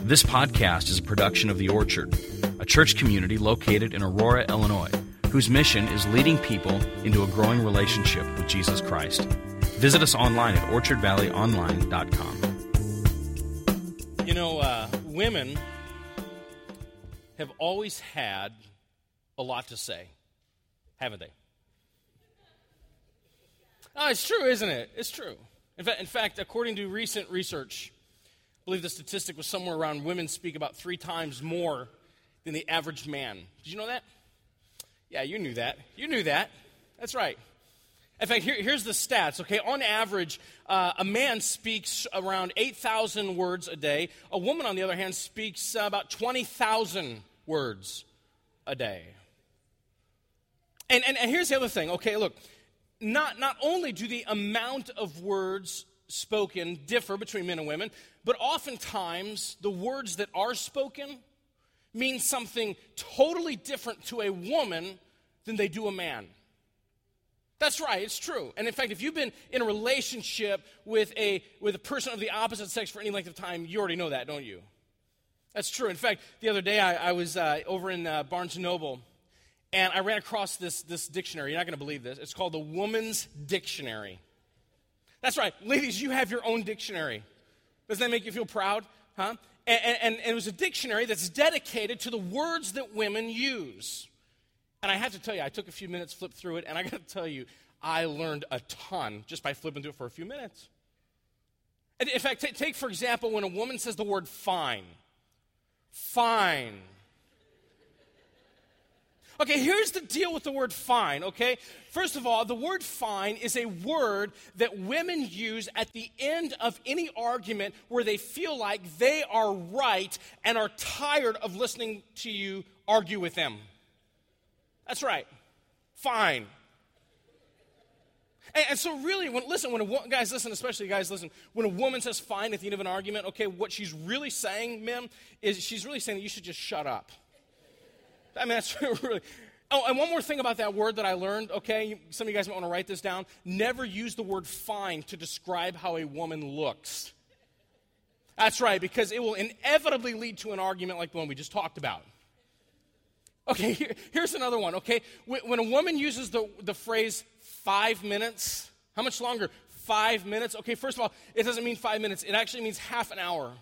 This podcast is a production of The Orchard, a church community located in Aurora, Illinois, whose mission is leading people into a growing relationship with Jesus Christ. Visit us online at orchardvalleyonline.com. You know, women have always had a lot to say, haven't they? Oh, it's true, isn't it? It's true. In fact, according to recent research, I believe the statistic was somewhere around women speak about 3 times more than the average man. Did you know that? Yeah, you knew that. You knew that. That's right. In fact, here's the stats, okay? On average, a man speaks around 8,000 words a day. A woman, on the other hand, speaks about 20,000 words a day. And here's the other thing, okay? Look, not only do the amount of words spoken differ between men and women, but oftentimes the words that are spoken mean something totally different to a woman than they do a man. That's right, it's true. And in fact, if you've been in a relationship with a person of the opposite sex for any length of time, you already know that, don't you? That's true. In fact, the other day I was over in Barnes & Noble, and I ran across this dictionary. You're not going to believe this. It's called the Woman's Dictionary. That's right. Ladies, you have your own dictionary. Doesn't that make you feel proud? Huh? And it was a dictionary that's dedicated to the words that women use. And I have to tell you, I took a few minutes, flipped through it, and I got to tell you, I learned a ton just by flipping through it for a few minutes. And in fact, take for example, when a woman says the word fine. Fine. Okay, here's the deal with the word fine, okay? First of all, the word fine is a word that women use at the end of any argument where they feel like they are right and are tired of listening to you argue with them. That's right. Fine. And so really, guys, listen, especially guys, listen, when a woman says fine at the end of an argument, okay, what she's really saying, men, is she's really saying that you should just shut up. I mean, that's really... Oh, and one more thing about that word that I learned, okay? Some of you guys might want to write this down. Never use the word fine to describe how a woman looks. That's right, because it will inevitably lead to an argument like the one we just talked about. Okay, here's another one, okay? When a woman uses the phrase 5 minutes, how much longer? 5 minutes? Okay, first of all, it doesn't mean 5 minutes. It actually means half an hour.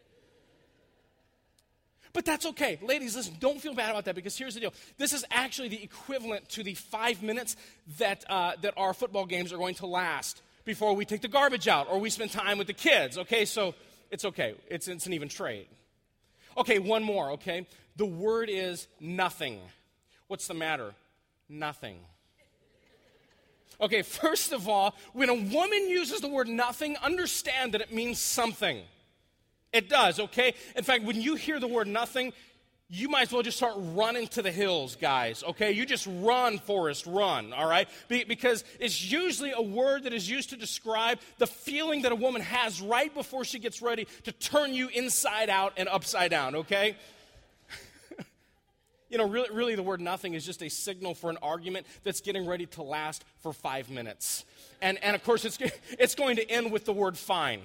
But that's okay. Ladies, listen, don't feel bad about that, because here's the deal. This is actually the equivalent to the 5 minutes that our football games are going to last before we take the garbage out or we spend time with the kids, okay? So it's okay. It's an even trade. Okay, one more, okay? The word is nothing. What's the matter? Nothing. Okay, first of all, when a woman uses the word nothing, understand that it means something. It does, okay? In fact, when you hear the word nothing, you might as well just start running to the hills, guys, okay? You just run, Forrest, run, all right? Because it's usually a word that is used to describe the feeling that a woman has right before she gets ready to turn you inside out and upside down, okay? You know, really the word nothing is just a signal for an argument that's getting ready to last for 5 minutes. And of course, it's going to end with the word fine.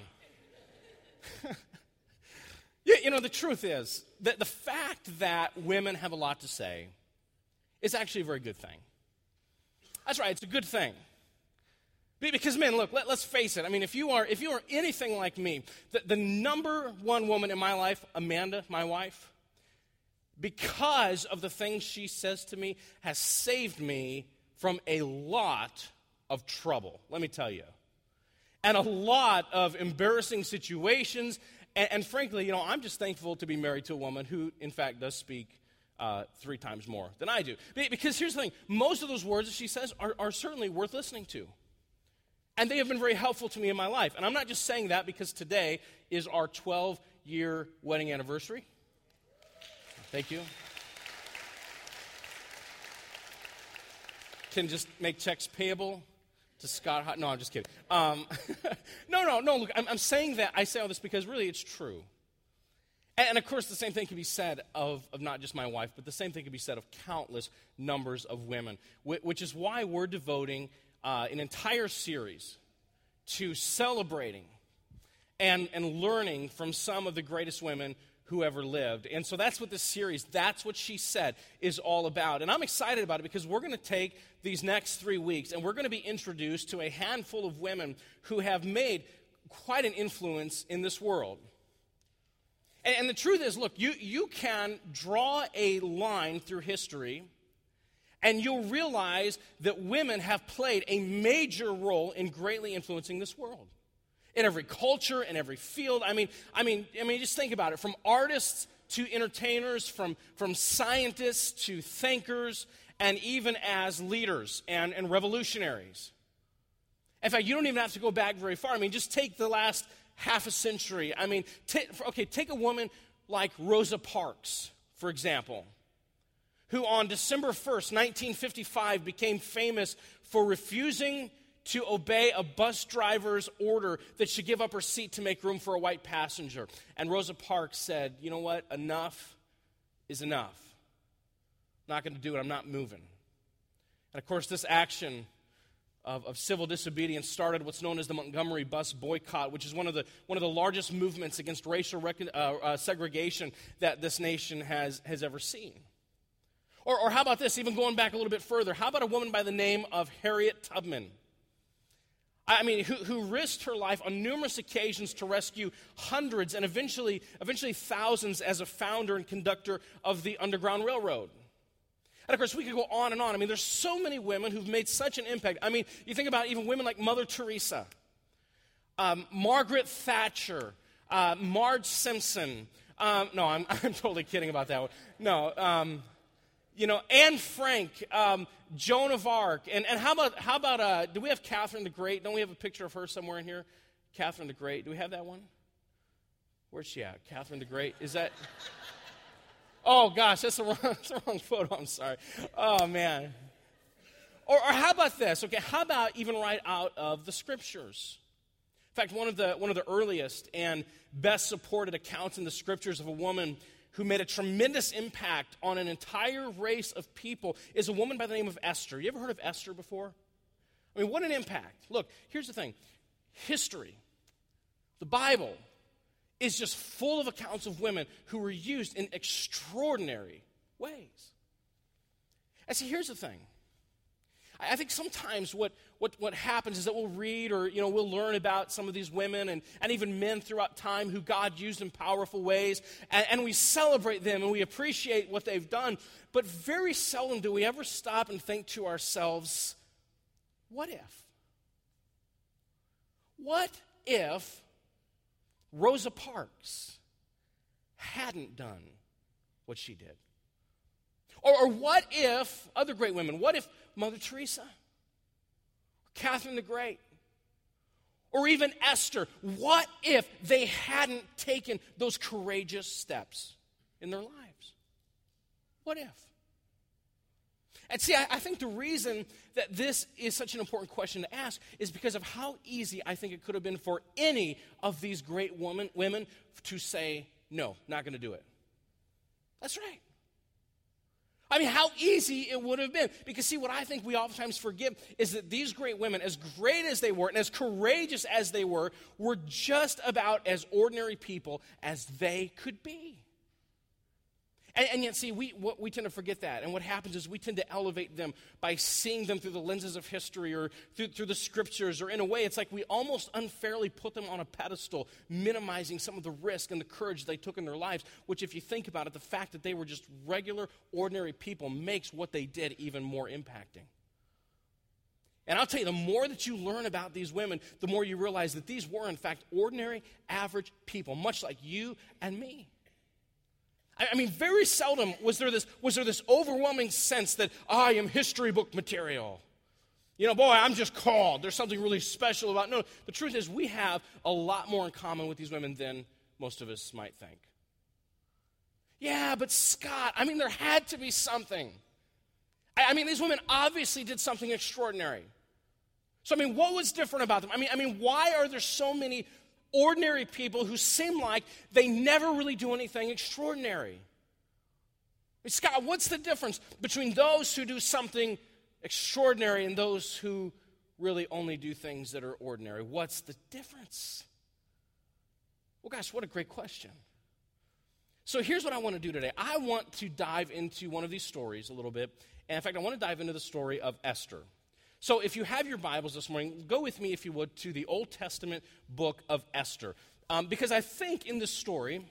You know, the truth is that the fact that women have a lot to say is actually a very good thing. That's right, it's a good thing. Because men, look, let's face it. I mean, if you are anything like me, the number one woman in my life, Amanda, my wife, because of the things she says to me, has saved me from a lot of trouble, let me tell you. And a lot of embarrassing situations. And frankly, you know, I'm just thankful to be married to a woman who, in fact, does speak 3 times more than I do. Because here's the thing. Most of those words that she says are certainly worth listening to. And they have been very helpful to me in my life. And I'm not just saying that because today is our 12-year wedding anniversary. Thank you. Can just make checks payable to Scott. No, I'm just kidding. No. Look, I'm saying that. I say all this because really it's true. And of course, the same thing can be said of not just my wife, but the same thing can be said of countless numbers of women, which is why we're devoting an entire series to celebrating and learning from some of the greatest women who ever lived. And so that's what this series, That's What She Said, is all about. And I'm excited about it because we're going to take these next 3 weeks and we're going to be introduced to a handful of women who have made quite an influence in this world. And the truth is, look, you can draw a line through history and you'll realize that women have played a major role in greatly influencing this world. In every culture, in every field. I mean, just think about it. From artists to entertainers, from scientists to thinkers, and even as leaders and revolutionaries. In fact, you don't even have to go back very far. I mean, just take the last half a century. I mean, take a woman like Rosa Parks, for example, who on December 1st, 1955, became famous for refusing to obey a bus driver's order that she give up her seat to make room for a white passenger. And Rosa Parks said, you know what, enough is enough. I'm not going to do it, I'm not moving. And of course, this action of civil disobedience started what's known as the Montgomery bus boycott, which is one of the largest movements against racial segregation that this nation has ever seen. Or how about this, even going back a little bit further, how about a woman by the name of Harriet Tubman? I mean, who risked her life on numerous occasions to rescue hundreds and eventually thousands as a founder and conductor of the Underground Railroad. And of course, we could go on and on. I mean, there's so many women who've made such an impact. I mean, you think about even women like Mother Teresa, Margaret Thatcher, Marge Simpson. No, I'm totally kidding about that one. No, Anne Frank, Joan of Arc, and how about do we have Catherine the Great? Don't we have a picture of her somewhere in here? Catherine the Great. Do we have that one? Where's she at? Catherine the Great. Is that? Oh gosh, that's the wrong photo. I'm sorry. Oh man. Or how about this? Okay, how about even right out of the Scriptures? In fact, one of the earliest and best supported accounts in the Scriptures of a woman who made a tremendous impact on an entire race of people is a woman by the name of Esther. You ever heard of Esther before? I mean, what an impact. Look, here's the thing. History, the Bible, is just full of accounts of women who were used in extraordinary ways. And see, here's the thing. I think sometimes what happens is that we'll read or we'll learn about some of these women and even men throughout time who God used in powerful ways, and we celebrate them and we appreciate what they've done, but very seldom do we ever stop and think to ourselves, what if? What if Rosa Parks hadn't done what she did? Or what if, other great women, what if Mother Teresa, or Catherine the Great, or even Esther, what if they hadn't taken those courageous steps in their lives? What if? And see, I think the reason that this is such an important question to ask is because of how easy I think it could have been for any of these great women to say, no, not going to do it. That's right. I mean, how easy it would have been. Because see, what I think we oftentimes forget is that these great women, as great as they were and as courageous as they were just about as ordinary people as they could be. And yet, see, we tend to forget that. And what happens is we tend to elevate them by seeing them through the lenses of history or through the Scriptures. Or in a way, it's like we almost unfairly put them on a pedestal, minimizing some of the risk and the courage they took in their lives, which, if you think about it, the fact that they were just regular, ordinary people makes what they did even more impacting. And I'll tell you, the more that you learn about these women, the more you realize that these were, in fact, ordinary, average people, much like you and me. I mean, very seldom was there this overwhelming sense that I am history book material. Boy, I'm just called. There's something really special about. No, the truth is we have a lot more in common with these women than most of us might think. Yeah, but Scott, I mean, there had to be something. I mean, these women obviously did something extraordinary. So, I mean, what was different about them? I mean, why are there so many ordinary people who seem like they never really do anything extraordinary? Scott, what's the difference between those who do something extraordinary and those who really only do things that are ordinary? What's the difference? Well, gosh, what a great question. So here's what I want to do today. I want to dive into one of these stories a little bit. And in fact, I want to dive into the story of Esther. So if you have your Bibles this morning, go with me, if you would, to the Old Testament book of Esther. Because I think in this story,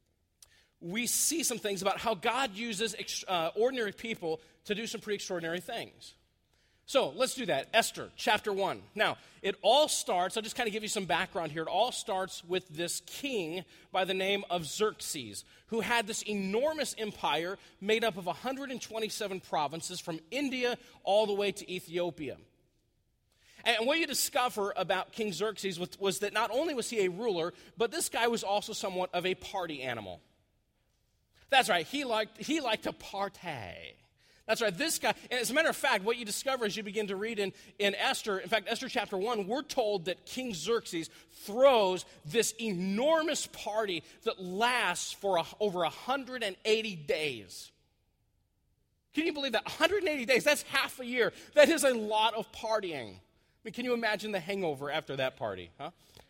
we see some things about how God uses ordinary people to do some pretty extraordinary things. So let's do that. Esther, chapter 1. Now, it all starts, I'll just kind of give you some background here. It all starts with this king by the name of Xerxes, who had this enormous empire made up of 127 provinces from India all the way to Ethiopia. And what you discover about King Xerxes was that not only was he a ruler, but this guy was also somewhat of a party animal. That's right, he liked to party. That's right, this guy, and as a matter of fact, what you discover as you begin to read in Esther, in fact, Esther chapter 1, we're told that King Xerxes throws this enormous party that lasts for over 180 days. Can you believe that? 180 days, that's half a year. That is a lot of partying. I mean, can you imagine the hangover after that party, huh?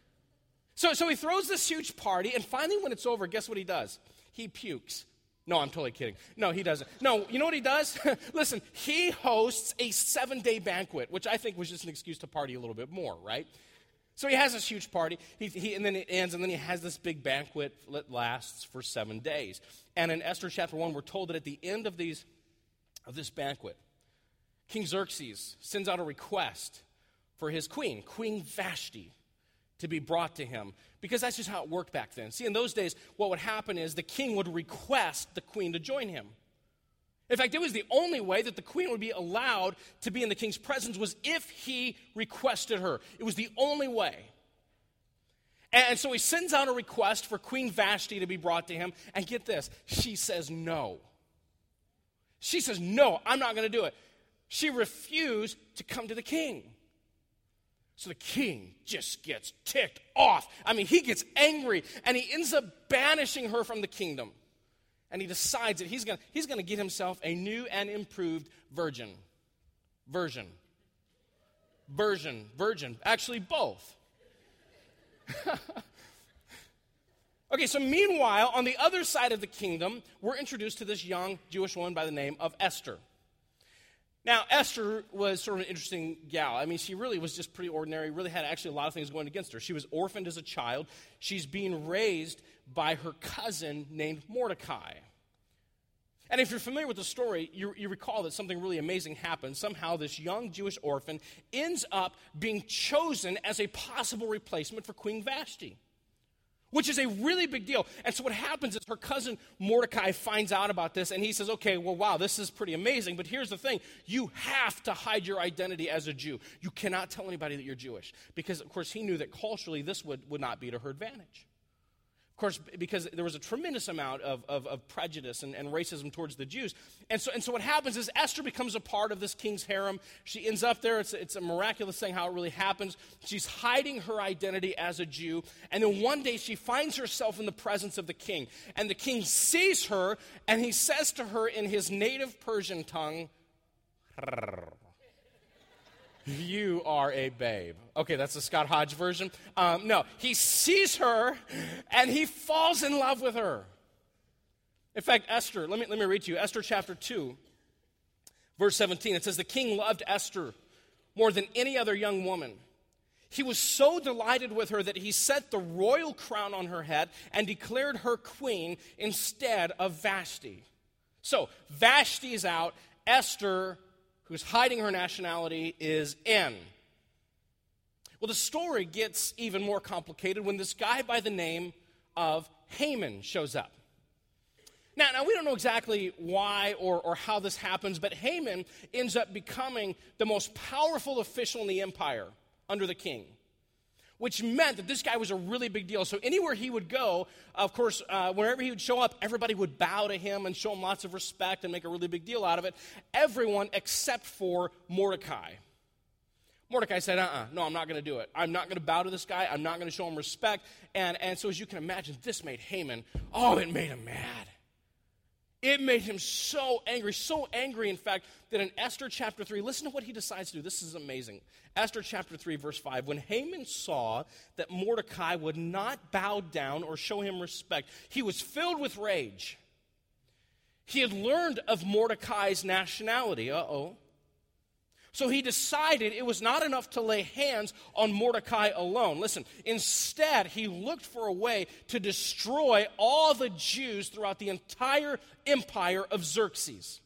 So he throws this huge party, and finally when it's over, guess what he does? He pukes. No, I'm totally kidding. No, he doesn't. No, you know what he does? Listen, he hosts a 7-day banquet, which I think was just an excuse to party a little bit more, right? So he has this huge party, and then it ends, and then he has this big banquet that lasts for 7 days. And in Esther chapter 1, we're told that at the end of this banquet, King Xerxes sends out a request for his queen, Queen Vashti, to be brought to him, because that's just how it worked back then. See, in those days, what would happen is the king would request the queen to join him. In fact, it was the only way that the queen would be allowed to be in the king's presence was if he requested her. It was the only way. And so he sends out a request for Queen Vashti to be brought to him, and get this, she says no. She says, no, I'm not going to do it. She refused to come to the king. So the king just gets ticked off. I mean, he gets angry, and he ends up banishing her from the kingdom. And he decides that he's going to get himself a new and improved virgin. Actually, both. Okay, so meanwhile, on the other side of the kingdom, we're introduced to this young Jewish woman by the name of Esther. Now, Esther was sort of an interesting gal. I mean, she really was just pretty ordinary, really had actually a lot of things going against her. She was orphaned as a child. She's being raised by her cousin named Mordecai. And if you're familiar with the story, you recall that something really amazing happened. Somehow this young Jewish orphan ends up being chosen as a possible replacement for Queen Vashti, which is a really big deal. And so what happens is her cousin Mordecai finds out about this, and he says, okay, well, wow, this is pretty amazing, but here's the thing. You have to hide your identity as a Jew. You cannot tell anybody that you're Jewish, because, of course, he knew that culturally this would not be to her advantage. Of course, because there was a tremendous amount of prejudice and racism towards the Jews. And so what happens is Esther becomes a part of this king's harem. She ends up there. It's a miraculous thing how it really happens. She's hiding her identity as a Jew. And then one day she finds herself in the presence of the king. And the king sees her, and he says to her in his native Persian tongue, "You are a babe." Okay, that's the Scott Hodge version. No, he sees her, and he falls in love with her. In fact, Esther, let me read to you. Esther chapter 2, verse 17. It says, the king loved Esther more than any other young woman. He was so delighted with her that he set the royal crown on her head and declared her queen instead of Vashti. So, Vashti is out. Esther, who's hiding her nationality, is in. Well, the story gets even more complicated when this guy by the name of Haman shows up. Now we don't know exactly why or how this happens, but Haman ends up becoming the most powerful official in the empire under the king, which meant that this guy was a really big deal. So anywhere he would go, of course, whenever he would show up, everybody would bow to him and show him lots of respect and make a really big deal out of it. Everyone except for Mordecai. Mordecai said, no, I'm not going to do it. I'm not going to bow to this guy. I'm not going to show him respect. And so as you can imagine, this made Haman, it made him mad. It made him so angry, in fact, that in Esther chapter 3, listen to what he decides to do. This is amazing. Esther chapter 3, verse 5, when Haman saw that Mordecai would not bow down or show him respect, he was filled with rage. He had learned of Mordecai's nationality. So he decided it was not enough to lay hands on Mordecai alone. Listen, instead, he looked for a way to destroy all the Jews throughout the entire empire of Xerxes.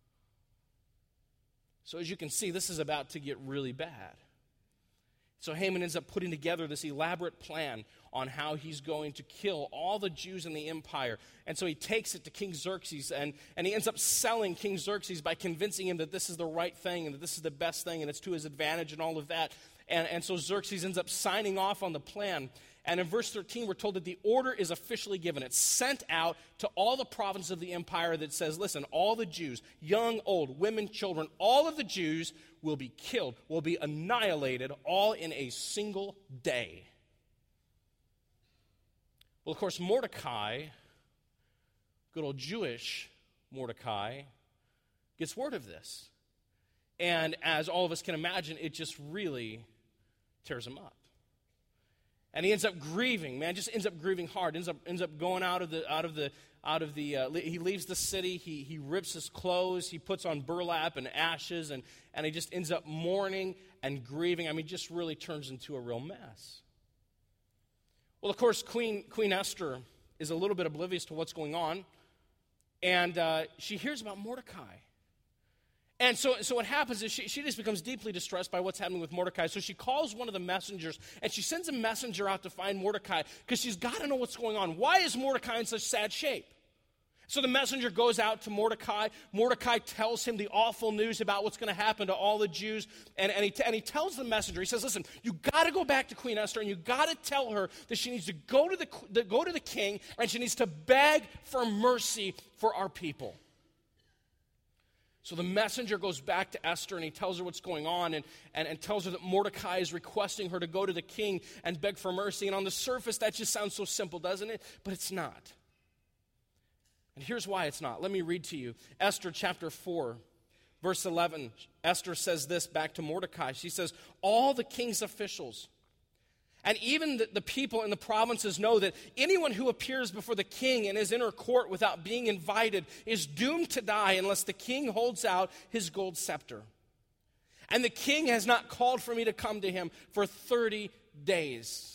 So as you can see, this is about to get really bad. So Haman ends up putting together this elaborate plan on how he's going to kill all the Jews in the empire. And so he takes it to King Xerxes, and he ends up selling King Xerxes by convincing him that this is the right thing and that this is the best thing and it's to his advantage and all of that. And so Xerxes ends up signing off on the plan. And in verse 13, we're told that the order is officially given. It's sent out to all the provinces of the empire that says, listen, all the Jews, young, old, women, children, all of the Jews will be killed, will be annihilated, all in a single day. Well, of course, Mordecai, good old Jewish Mordecai, gets word of this. And as all of us can imagine, it just really tears him up. And he ends up grieving, man, just ends up grieving hard, ends up going he leaves the city, he rips his clothes, he puts on burlap and ashes, and he just ends up mourning and grieving. I mean, just really turns into a real mess. Well, of course, Queen Esther is a little bit oblivious to what's going on, and she hears about Mordecai. And so what happens is she just becomes deeply distressed by what's happening with Mordecai. So she calls one of the messengers, and she sends a messenger out to find Mordecai because she's got to know what's going on. Why is Mordecai in such sad shape? So the messenger goes out to Mordecai. Mordecai tells him the awful news about what's going to happen to all the Jews. And he tells the messenger, he says, listen, you got to go back to Queen Esther, and you got to tell her that she needs to go to the king, and she needs to beg for mercy for our people. So the messenger goes back to Esther, and he tells her what's going on and tells her that Mordecai is requesting her to go to the king and beg for mercy. And on the surface, that just sounds so simple, doesn't it? But it's not. And here's why it's not. Let me read to you. Esther chapter 4, verse 11. Esther says this back to Mordecai. She says, all the king's officials and even the people in the provinces know that anyone who appears before the king in his inner court without being invited is doomed to die unless the king holds out his gold scepter. And the king has not called for me to come to him for 30 days.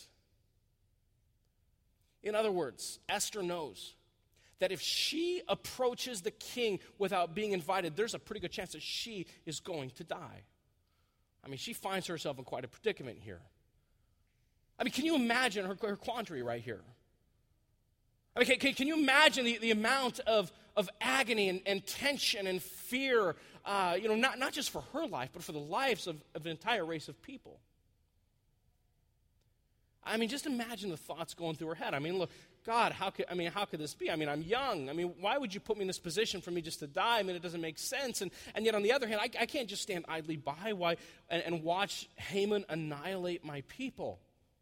In other words, Esther knows that if she approaches the king without being invited, there's a pretty good chance that she is going to die. I mean, she finds herself in quite a predicament here. I mean, can you imagine her quandary right here? I mean, can you imagine the amount of agony and tension and fear, not just for her life, but for the lives of an entire race of people? I mean, just imagine the thoughts going through her head. I mean, look, God, how could this be? I mean, I'm young. I mean, why would you put me in this position for me just to die? I mean, it doesn't make sense. And yet, on the other hand, I can't just stand idly by and watch Haman annihilate my people.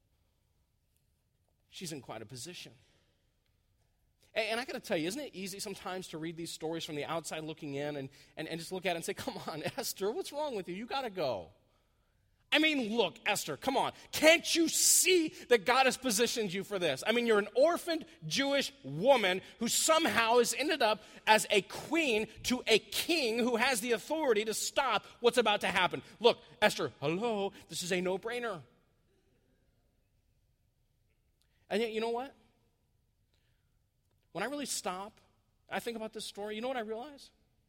She's in quite a position. And I got to tell you, isn't it easy sometimes to read these stories from the outside looking in and just look at it and say, come on, Esther, what's wrong with you? You got to go. I mean, look, Esther, come on. Can't you see that God has positioned you for this? I mean, you're an orphaned Jewish woman who somehow has ended up as a queen to a king who has the authority to stop what's about to happen. Look, Esther, hello, this is a no-brainer. And yet, you know what? When I really stop, I think about this story, you know what I realize?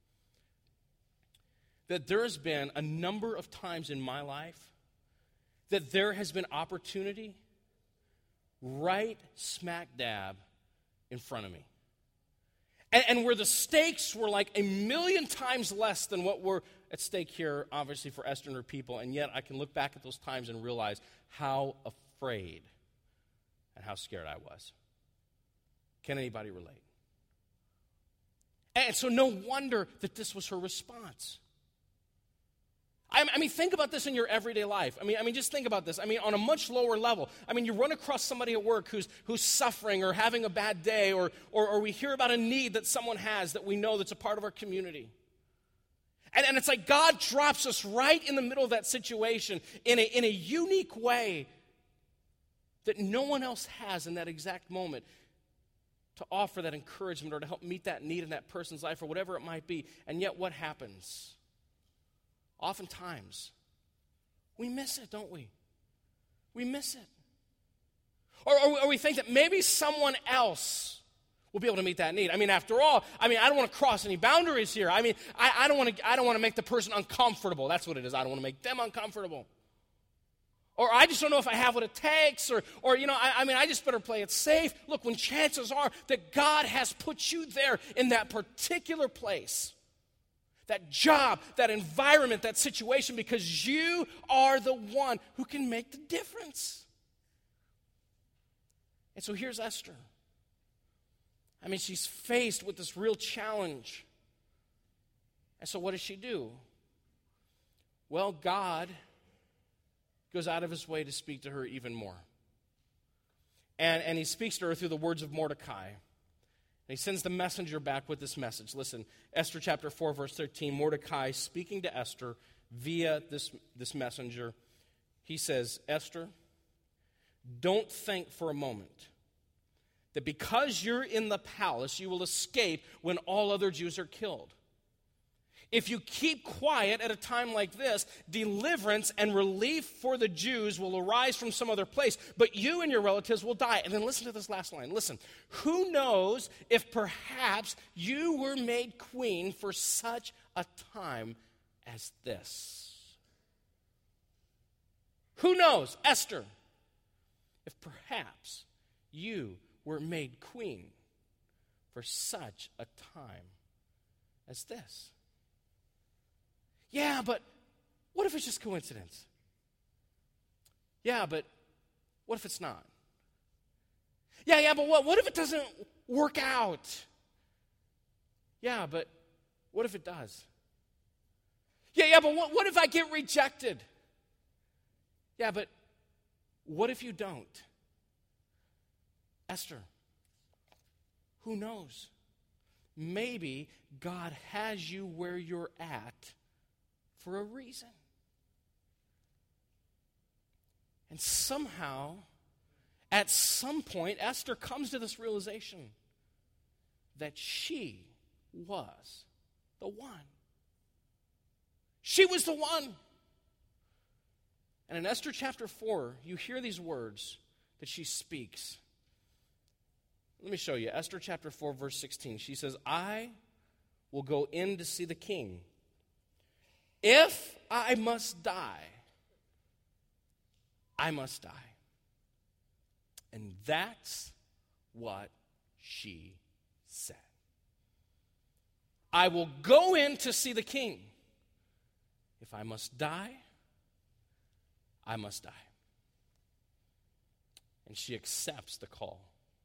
That there has been a number of times in my life that there has been opportunity right smack dab in front of me. And where the stakes were like a million times less than what were at stake here, obviously, for Esther and her people. And yet I can look back at those times and realize how afraid and how scared I was. Can anybody relate? And so no wonder that this was her response. I mean, think about this in your everyday life. I mean, just think about this. I mean, on a much lower level. I mean, you run across somebody at work who's suffering or having a bad day, or we hear about a need that someone has that we know that's a part of our community. And it's like God drops us right in the middle of that situation in a unique way that no one else has in that exact moment to offer that encouragement or to help meet that need in that person's life or whatever it might be. And yet what happens? Oftentimes, we miss it, don't we? We miss it. Or we think that maybe someone else will be able to meet that need. I mean, after all, I don't want to cross any boundaries here. I mean, I don't want to make the person uncomfortable. That's what it is. I don't want to make them uncomfortable. Or I just don't know if I have what it takes, or I just better play it safe. Look, when chances are that God has put you there in that particular place, that job, that environment, that situation, because you are the one who can make the difference. And so here's Esther. I mean, she's faced with this real challenge. And so what does she do? Well, God goes out of his way to speak to her even more. And he speaks to her through the words of Mordecai. And he sends the messenger back with this message. Listen, Esther chapter 4, verse 13, Mordecai speaking to Esther via this messenger, he says, Esther, don't think for a moment that because you're in the palace, you will escape when all other Jews are killed. If you keep quiet at a time like this, deliverance and relief for the Jews will arise from some other place, but you and your relatives will die. And then listen to this last line. Listen, who knows if perhaps you were made queen for such a time as this? Who knows, Esther, if perhaps you were made queen for such a time as this? Yeah, but what if it's just coincidence? Yeah, but what if it's not? Yeah, but what if it doesn't work out? Yeah, but what if it does? Yeah, but what if I get rejected? Yeah, but what if you don't? Esther, who knows? Maybe God has you where you're at for a reason. And somehow, at some point, Esther comes to this realization that she was the one. She was the one. And in Esther chapter 4, you hear these words that she speaks. Let me show you. Esther chapter 4, verse 16. She says, I will go in to see the king. If I must die, I must die. And that's what she said. I will go in to see the king. If I must die, I must die. And she accepts the call.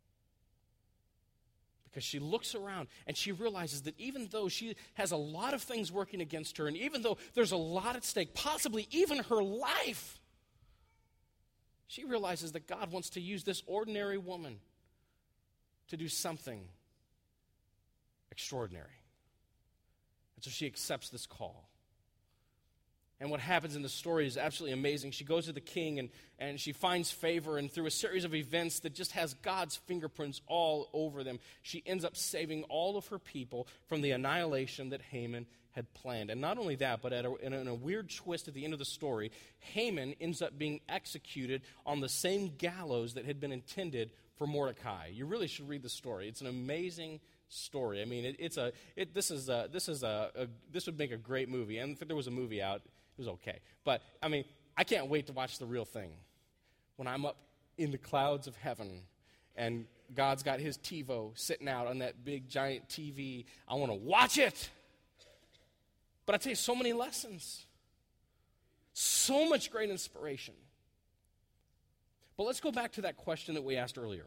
Because she looks around and she realizes that even though she has a lot of things working against her, and even though there's a lot at stake, possibly even her life, she realizes that God wants to use this ordinary woman to do something extraordinary. And so she accepts this call. And what happens in the story is absolutely amazing. She goes to the king and she finds favor, and through a series of events that just has God's fingerprints all over them, she ends up saving all of her people from the annihilation that Haman had planned. And not only that, but in a weird twist at the end of the story, Haman ends up being executed on the same gallows that had been intended for Mordecai. You really should read the story. It's an amazing story. I mean, this would make a great movie. And if there was a movie out, it was okay. But, I mean, I can't wait to watch the real thing. When I'm up in the clouds of heaven and God's got his TiVo sitting out on that big giant TV, I want to watch it. But I tell you, so many lessons. So much great inspiration. But let's go back to that question that we asked earlier.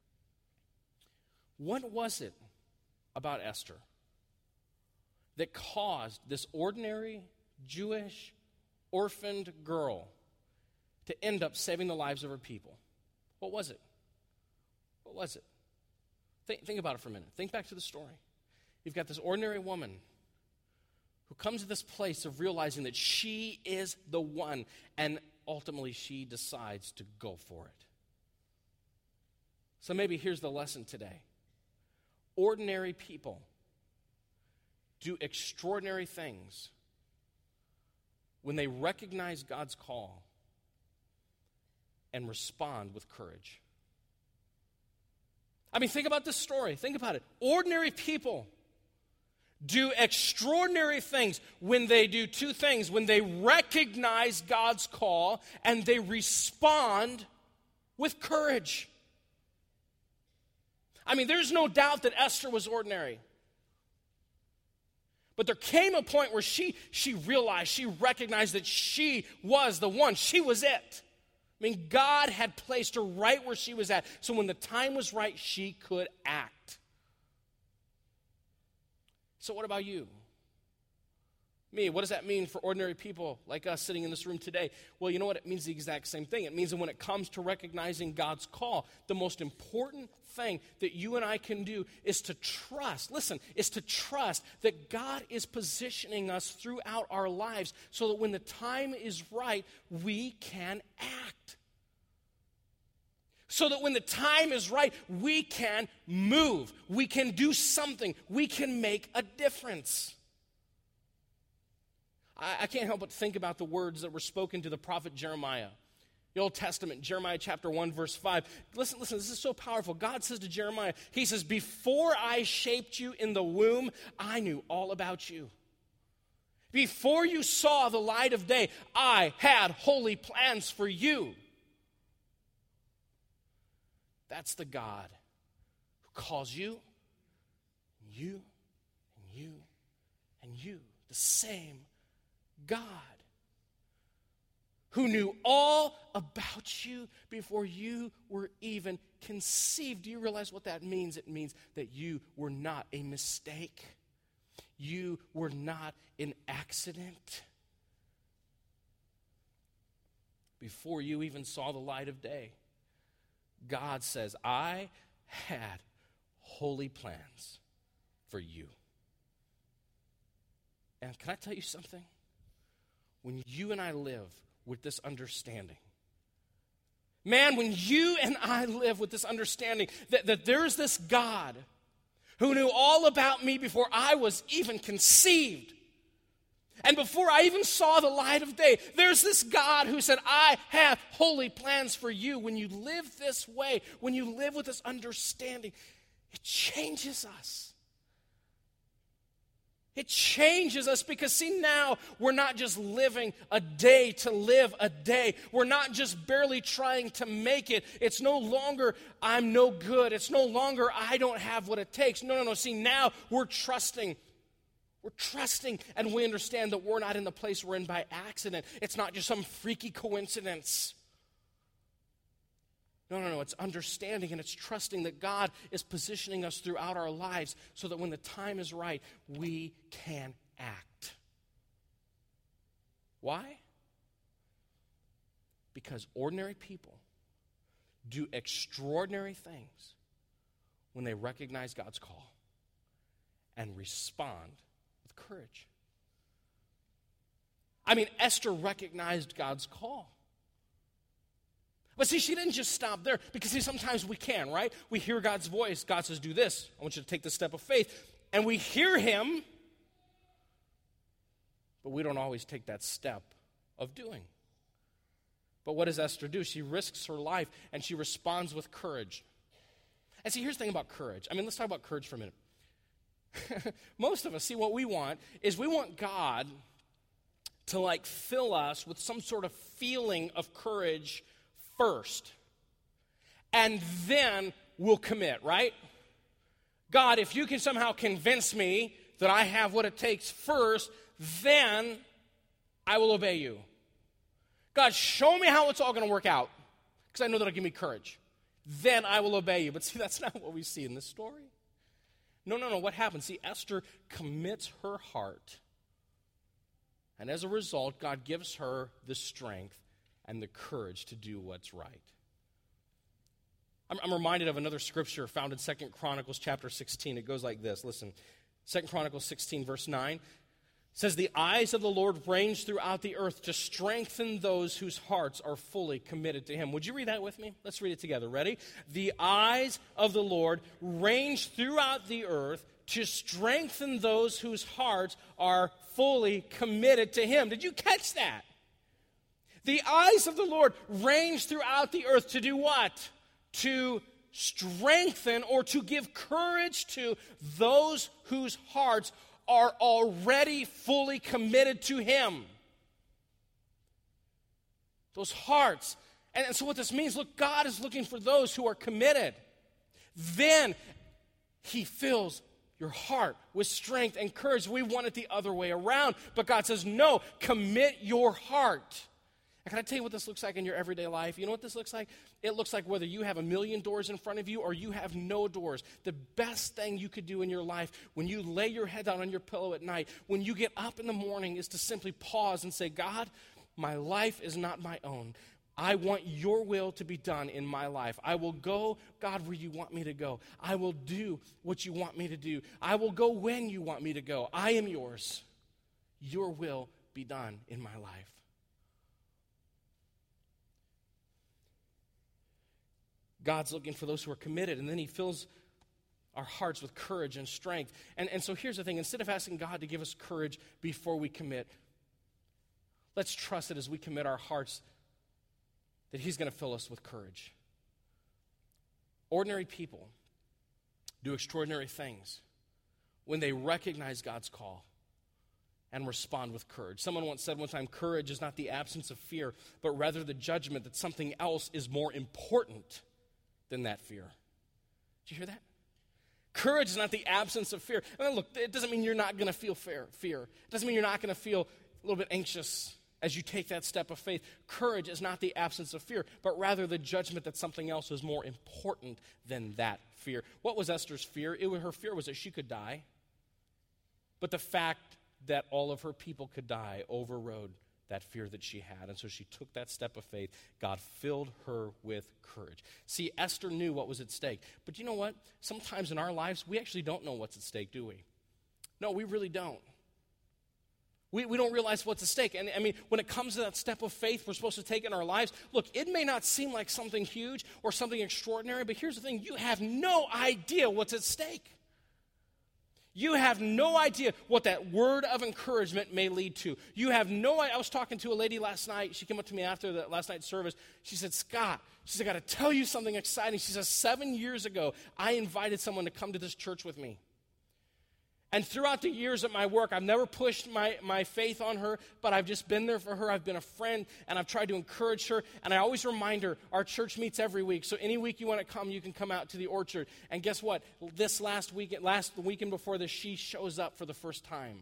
What was it about Esther that caused this ordinary Jewish orphaned girl to end up saving the lives of her people? What was it? What was it? Think about it for a minute. Think back to the story. You've got this ordinary woman who comes to this place of realizing that she is the one, and ultimately she decides to go for it. So maybe here's the lesson today. Ordinary people do extraordinary things when they recognize God's call and respond with courage. I mean, think about this story. Think about it. Ordinary people do extraordinary things when they do two things. When they recognize God's call and they respond with courage. I mean, there's no doubt that Esther was ordinary. But there came a point where she realized, she recognized that she was the one. She was it. I mean, God had placed her right where she was at. So when the time was right, she could act. So what about you? Me, what does that mean for ordinary people like us sitting in this room today? Well, you know what? It means the exact same thing. It means that when it comes to recognizing God's call, the most important thing that you and I can do is to trust. Listen, is to trust that God is positioning us throughout our lives so that when the time is right, we can act. So that when the time is right, we can move. We can do something. We can make a difference. I can't help but think about the words that were spoken to the prophet Jeremiah. The Old Testament, Jeremiah chapter 1, verse 5. Listen, this is so powerful. God says to Jeremiah, he says, before I shaped you in the womb, I knew all about you. Before you saw the light of day, I had holy plans for you. That's the God who calls you, and you, and you, and you. The same God who knew all about you before you were even conceived. Do you realize what that means? It means that you were not a mistake. You were not an accident. Before you even saw the light of day, God says, I had holy plans for you. And can I tell you something? When you and I live with this understanding, man, when you and I live with this understanding that there's this God who knew all about me before I was even conceived, and before I even saw the light of day, there's this God who said, I have holy plans for you. When you live this way, when you live with this understanding, it changes us. It changes us because, see, now we're not just living a day to live a day. We're not just barely trying to make it. It's no longer, I'm no good. It's no longer, I don't have what it takes. No. See, now we're trusting. We're trusting, and we understand that we're not in the place we're in by accident. It's not just some freaky coincidence. No. It's understanding and it's trusting that God is positioning us throughout our lives so that when the time is right, we can act. Why? Because ordinary people do extraordinary things when they recognize God's call and respond with courage. I mean, Esther recognized God's call. But see, she didn't just stop there, because see, sometimes we can, right? We hear God's voice. God says, do this. I want you to take this step of faith. And we hear him, but we don't always take that step of doing. But what does Esther do? She risks her life, and she responds with courage. And see, here's the thing about courage. I mean, let's talk about courage for a minute. Most of us, see, what we want is we want God to, fill us with some sort of feeling of courage first, and then we'll commit, right? God, if you can somehow convince me that I have what it takes first, then I will obey you. God, show me how it's all going to work out, because I know that'll give me courage. Then I will obey you. But see, that's not what we see in this story. No. What happens? See, Esther commits her heart, And as a result, God gives her the strength and the courage to do what's right. I'm reminded of another scripture found in 2 Chronicles chapter 16. It goes like this. Listen, 2 Chronicles 16, verse 9 says, "The eyes of the Lord range throughout the earth to strengthen those whose hearts are fully committed to him." Would you read that with me? Let's read it together. Ready? "The eyes of the Lord range throughout the earth to strengthen those whose hearts are fully committed to him." Did you catch that? The eyes of the Lord range throughout the earth to do what? To strengthen or to give courage to those whose hearts are already fully committed to him. Those hearts. And so what this means, look, God is looking for those who are committed. Then he fills your heart with strength and courage. We want it the other way around. But God says, no, commit your heart. And can I tell you what this looks like in your everyday life? You know what this looks like? It looks like whether you have 1,000,000 doors in front of you or you have no doors. The best thing you could do in your life when you lay your head down on your pillow at night, when you get up in the morning, is to simply pause and say, God, my life is not my own. I want your will to be done in my life. I will go, God, where you want me to go. I will do what you want me to do. I will go when you want me to go. I am yours. Your will be done in my life. God's looking for those who are committed, and then he fills our hearts with courage and strength. And so here's the thing. Instead of asking God to give us courage before we commit, let's trust that as we commit our hearts, that he's going to fill us with courage. Ordinary people do extraordinary things when they recognize God's call and respond with courage. Someone once said one time, courage is not the absence of fear, but rather the judgment that something else is more important than that fear. Did you hear that? Courage is not the absence of fear. And look, it doesn't mean you're not going to feel fear. It doesn't mean you're not going to feel a little bit anxious as you take that step of faith. Courage is not the absence of fear, but rather the judgment that something else is more important than that fear. What was Esther's fear? Her fear was that she could die. But the fact that all of her people could die overrode that fear that she had. And so she took that step of faith. God filled her with courage. See, Esther knew what was at stake. But you know what? Sometimes in our lives, we actually don't know what's at stake, do we? No, we really don't. We don't realize what's at stake. And I mean, when it comes to that step of faith we're supposed to take in our lives, look, it may not seem like something huge or something extraordinary, but here's the thing. You have no idea what's at stake. You have no idea what that word of encouragement may lead to. You have no idea. I was talking to a lady last night. She came up to me after the last night's service. She said, Scott, she said, I got to tell you something exciting. She says, 7 years ago, I invited someone to come to this church with me. And throughout the years at my work, I've never pushed my faith on her, but I've just been there for her. I've been a friend, and I've tried to encourage her. And I always remind her, our church meets every week. So any week you want to come, you can come out to the Orchard. And guess what? The weekend before this, she shows up for the first time.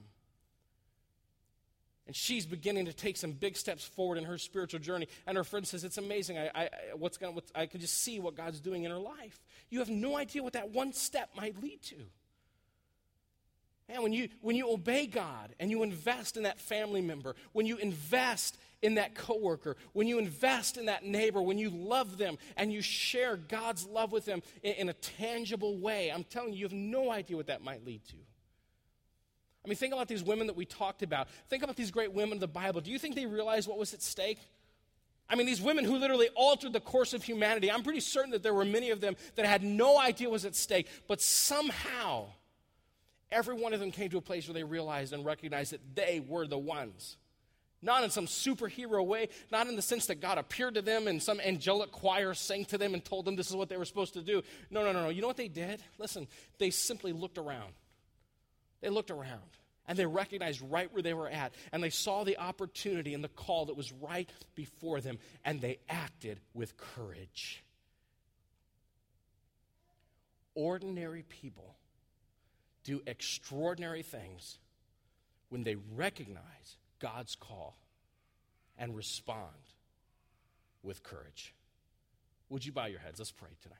And she's beginning to take some big steps forward in her spiritual journey. And her friend says, it's amazing. I can just see what God's doing in her life. You have no idea what that one step might lead to. Man, when you obey God and you invest in that family member, when you invest in that coworker, when you invest in that neighbor, when you love them and you share God's love with them in a tangible way, I'm telling you, you have no idea what that might lead to. I mean, think about these women that we talked about. Think about these great women of the Bible. Do you think they realized what was at stake? I mean, these women who literally altered the course of humanity, I'm pretty certain that there were many of them that had no idea what was at stake, but somehow every one of them came to a place where they realized and recognized that they were the ones. Not in some superhero way, not in the sense that God appeared to them and some angelic choir sang to them and told them this is what they were supposed to do. No. You know what they did? Listen, they simply looked around. They looked around and they recognized right where they were at, and they saw the opportunity and the call that was right before them, and they acted with courage. Ordinary people do extraordinary things when they recognize God's call and respond with courage. Would you bow your heads? Let's pray tonight.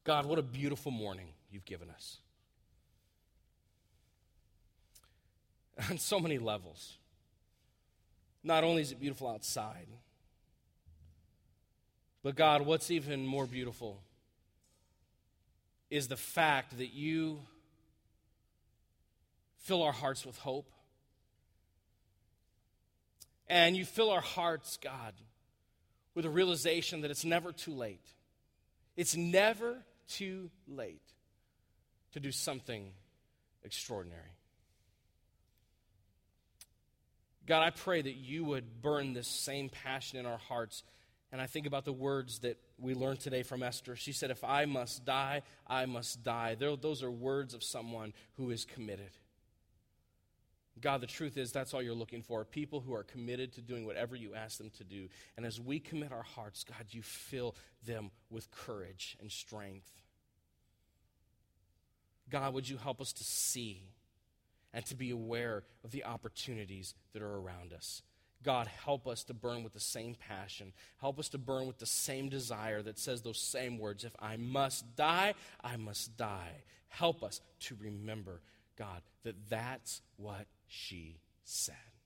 God, what a beautiful morning you've given us. On so many levels. Not only is it beautiful outside, but God, what's even more beautiful is the fact that you fill our hearts with hope. And you fill our hearts, God, with a realization that it's never too late. It's never too late to do something extraordinary. God, I pray that you would burn this same passion in our hearts. And I think about the words that we learned today from Esther. She said, if I must die, I must die. Those are words of someone who is committed. God, the truth is that's all you're looking for, people who are committed to doing whatever you ask them to do. And as we commit our hearts, God, you fill them with courage and strength. God, would you help us to see and to be aware of the opportunities that are around us. God, help us to burn with the same passion. Help us to burn with the same desire that says those same words. If I must die, I must die. Help us to remember, God, that that's what she said.